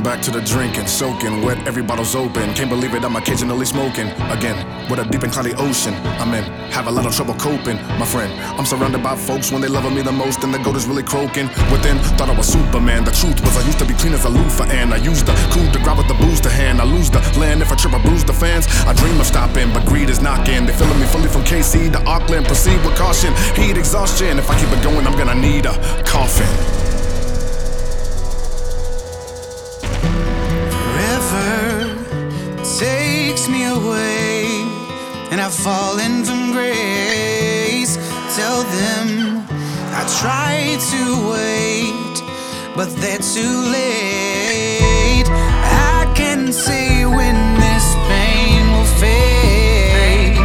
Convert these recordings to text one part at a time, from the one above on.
back to the drinking, soaking wet, every bottle's open. Can't believe it, I'm occasionally smoking again. With a deep and cloudy ocean, I'm in. Have a lot of trouble coping, my friend. I'm surrounded by folks when they love me the most, and the goat is really croaking. Within, thought I was Superman. The truth was I used to be clean as a loofah, and I used the cool to grab with the booze to hand. I lose the land if I trip, I bruise the fans. I dream of stopping, but greed is knocking. They filling me fully from KC to Auckland. Proceed with caution, heat exhaustion. If I keep it going, I'm gonna need a coffin. Takes me away, and I've fallen from grace. Tell them I tried to wait, but they're too late. I can see when this pain will fade.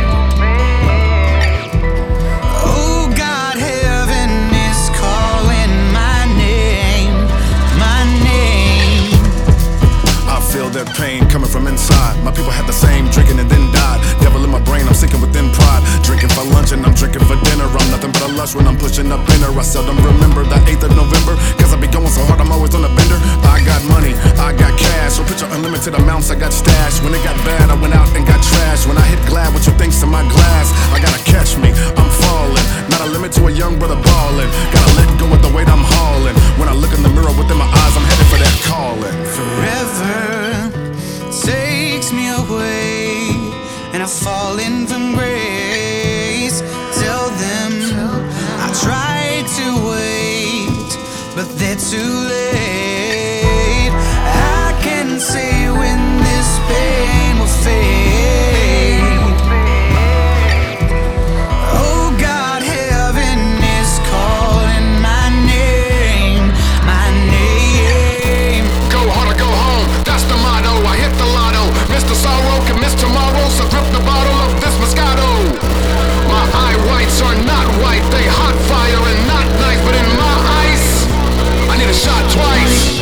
Oh God, heaven is calling my name, my name. I feel that pain coming from inside. My people had the same, drinking and then died. Devil in my brain, I'm sinking within pride. Drinking for lunch and I'm drinking for dinner. I'm nothing but a lush when I'm pushing up in her. I seldom remember the 8th of November, cause I be going so hard, I'm always on a bender. I got money, I got cash, so picture unlimited amounts I got stashed. When it got bad, I went out and got trashed. When I hit glad, what you think's in my glass? I gotta catch me, I'm falling. Not a limit to a young brother balling. Gotta let go of the weight I'm hauling. When I look in the mirror within my eyes, I'm headed for that calling. Forever takes me away, and I've fallen from grace. Tell them I tried to wait, but they're too late. I can see when this pain will fade. Oh God, heaven is calling my name, my name. Go hard or go home, that's the motto. I hit the lotto. Mr. Sorrow can miss tomorrow, so grip the bottle of this Moscato. My eye whites are not white, they hot fire and not nice, but in my ice, I need a shot twice.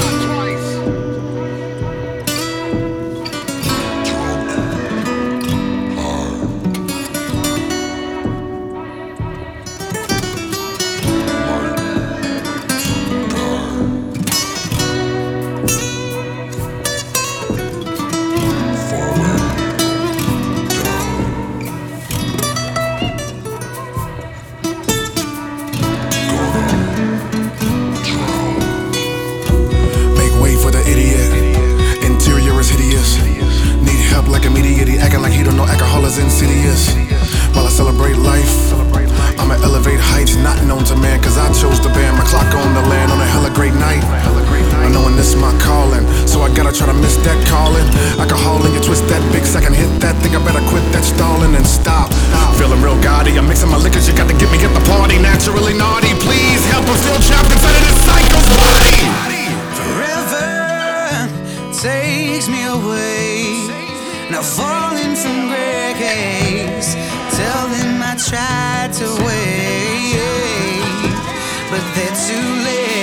Insidious. While I celebrate life, I'ma elevate heights not known to man, cause I chose to ban my clock on the land on a hella great night. I knowing this is my calling, so I gotta try to miss that calling. I can haul in you, twist that big second, hit that thing. I better quit that stalling and stop. Feeling real gaudy, I'm mixing my liquors, you got to get me at the party. Naturally naughty, please help, I'm still trapped inside of this psycho's body. Forever takes me away, now falling from grace. Tell them I tried to wait, but they're too late.